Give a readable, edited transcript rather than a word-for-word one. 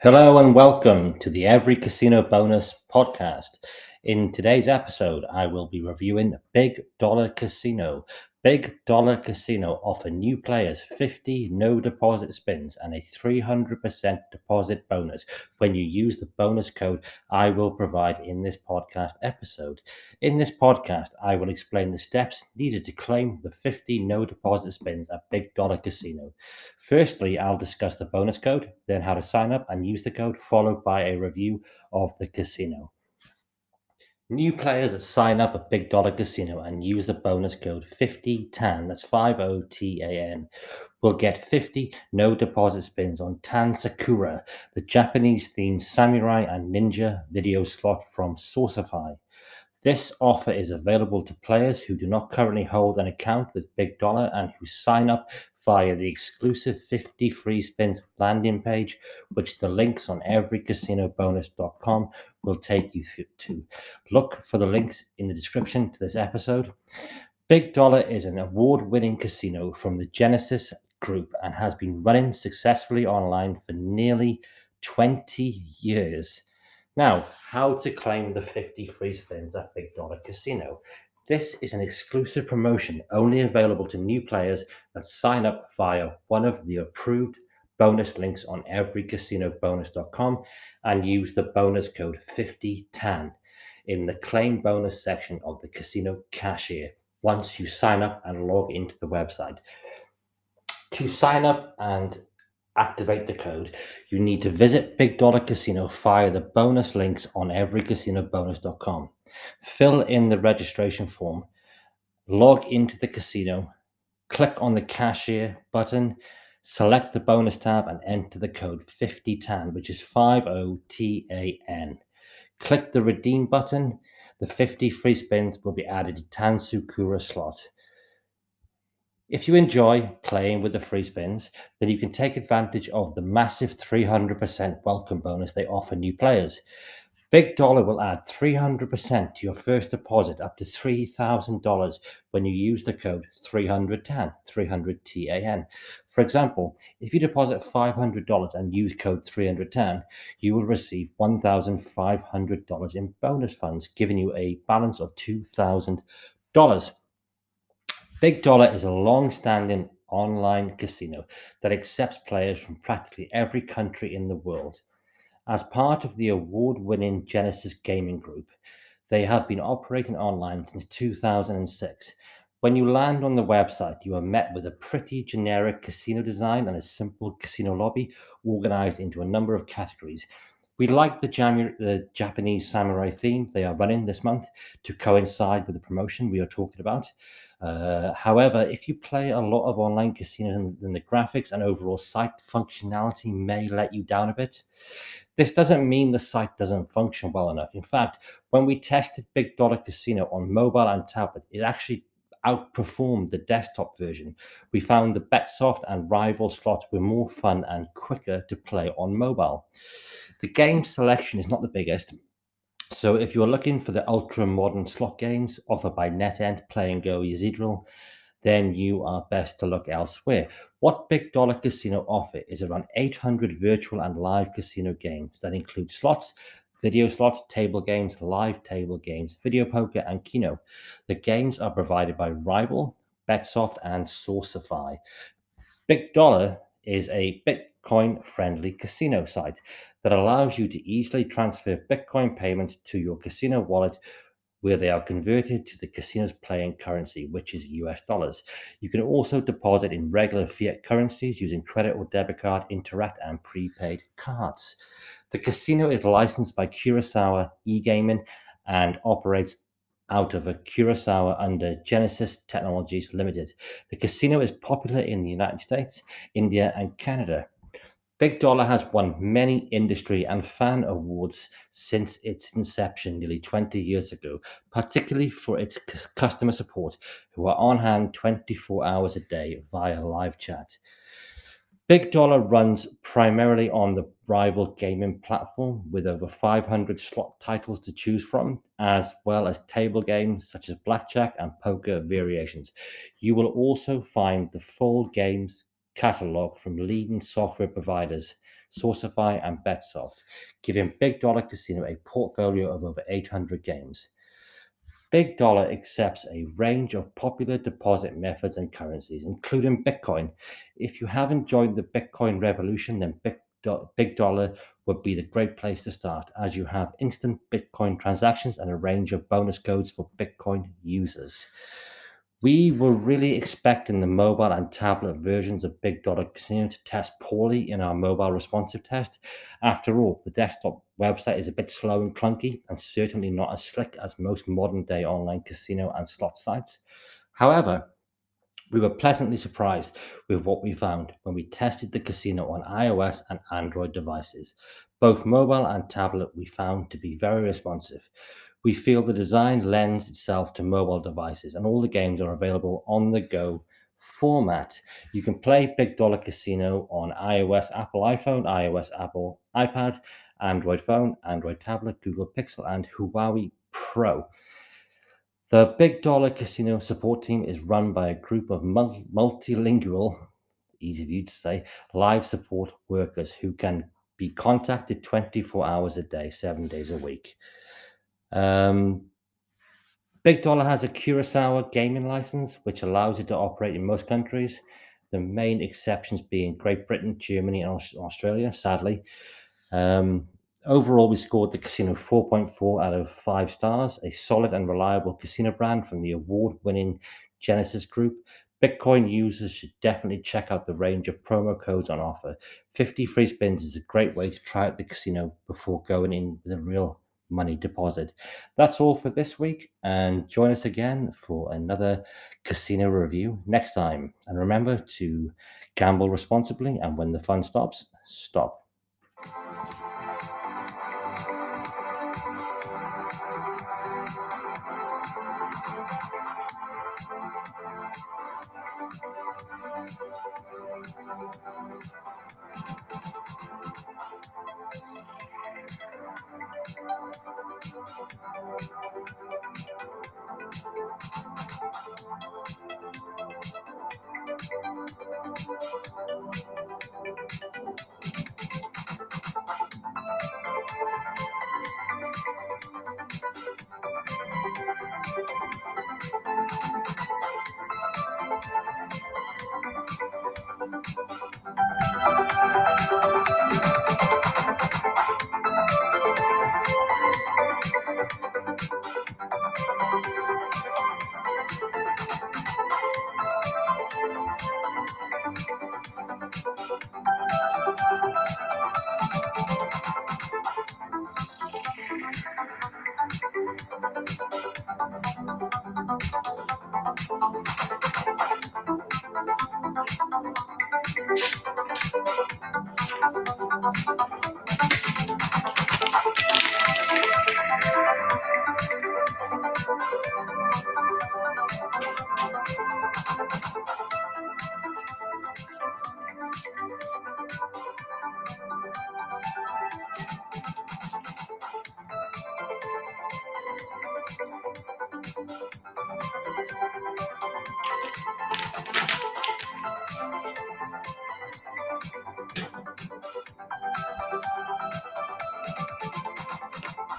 Hello and welcome to the Every Casino Bonus podcast. In today's episode, I will be reviewing Big Dollar Casino. Big Dollar Casino offer new players 50 no deposit spins and a 300% deposit bonus when you use the bonus code I will provide in this podcast episode. In this podcast, I will explain the steps needed to claim the 50 no deposit spins at Big Dollar Casino. Firstly, I'll discuss the bonus code, then how to sign up and use the code, followed by a review of the casino. New players that sign up at Big Dollar Casino and use the bonus code 50TAN, that's 50TAN, will get 50 no deposit spins on Tan Sakura, the Japanese themed samurai and ninja video slot from Sourcify. This offer is available to players who do not currently hold an account with Big Dollar and who sign up via the exclusive 50 free spins landing page, which the links on everycasinobonus.com will take you to. Look for the links in the description to this episode. Big Dollar is an award-winning casino from the Genesis Group and has been running successfully online for nearly 20 years. Now, how to claim the 50 free spins at Big Dollar Casino. This is an exclusive promotion only available to new players that sign up via one of the approved bonus links on everycasinobonus.com and use the bonus code 50TAN in the claim bonus section of the casino cashier once you sign up and log into the website. To sign up and activate the code, you need to visit Big Dollar Casino via the bonus links on everycasinobonus.com. Fill in the registration form, log into the casino, click on the cashier button, select the bonus tab, and enter the code 50TAN, which is 50TAN. Click the redeem button. The 50 free spins will be added to Tan Sakura slot. If you enjoy playing with the free spins, then you can take advantage of the massive 300% welcome bonus they offer new players. Big Dollar will add 300% to your first deposit up to $3,000 when you use the code 300TAN, 300TAN. For example, if you deposit $500 and use code 300TAN, you will receive $1,500 in bonus funds, giving you a balance of $2,000. Big Dollar is a long-standing online casino that accepts players from practically every country in the world. As part of the award-winning Genesis Gaming Group, they have been operating online since 2006. When you land on the website, you are met with a pretty generic casino design and a simple casino lobby organized into a number of categories. We like the Japanese samurai theme they are running this month to coincide with the promotion we are talking about. However, if you play a lot of online casinos, then the graphics and overall site functionality may let you down a bit. This doesn't mean the site doesn't function well enough. In fact, when we tested Big Dollar Casino on mobile and tablet, it actually outperformed the desktop version. We found the BetSoft and Rival slots were more fun and quicker to play on mobile. The game selection is not the biggest, so if you're looking for the ultra modern slot games offered by NetEnt, Play and Go, Yazidril, then you are best to look elsewhere. What Big Dollar Casino offer is around 800 virtual and live casino games that include slots, video slots, table games, live table games, video poker, and Keno. The games are provided by Rival, Betsoft, and Sourcify. Big Dollar is a Bitcoin friendly casino site that allows you to easily transfer Bitcoin payments to your casino wallet where they are converted to the casino's playing currency, which is US dollars. You can also deposit in regular fiat currencies using credit or debit card, Interac, and prepaid cards. The casino is licensed by Kurosawa eGaming and operates out of a Kurosawa under Genesis Technologies Limited. The casino is popular in the United States, India, and Canada. Big Dollar has won many industry and fan awards since its inception nearly 20 years ago, particularly for its customer support, who are on hand 24 hours a day via live chat. Big Dollar runs primarily on the Rival gaming platform with over 500 slot titles to choose from, as well as table games such as blackjack and poker variations. You will also find the full games catalog from leading software providers Sourcify, and Betsoft, giving Big Dollar Casino a portfolio of over 800 games. Big Dollar accepts a range of popular deposit methods and currencies, including Bitcoin. If you haven't joined the Bitcoin revolution, then Big Dollar would be the great place to start, as you have instant Bitcoin transactions and a range of bonus codes for Bitcoin users. We were really expecting the mobile and tablet versions of Big Dollar Casino to test poorly in our mobile responsive test. After all, the desktop website is a bit slow and clunky, and certainly not as slick as most modern day online casino and slot sites. However, we were pleasantly surprised with what we found when we tested the casino on iOS and Android devices. Both mobile and tablet we found to be very responsive. We feel the design lends itself to mobile devices, and all the games are available on the go format. You can play Big Dollar Casino on iOS, Apple iPhone, iOS, Apple iPad, Android phone, Android tablet, Google Pixel, and Huawei Pro. The Big Dollar Casino support team is run by a group of multilingual, easy for you to say, live support workers who can be contacted 24 hours a day, 7 days a week. Big Dollar has a Curaçao gaming license, which allows it to operate in most countries, the main exceptions being Great Britain, Germany, and Australia, sadly. Um, Overall, we scored the casino 4.4 out of 5 stars, a solid and reliable casino brand from the award winning Genesis Group. Bitcoin users should definitely check out the range of promo codes on offer. 50 free spins is a great way to try out the casino before going in with a real money deposit. That's all for this week, and join us again for another casino review next time. And remember to gamble responsibly, and when the fun stops, stop.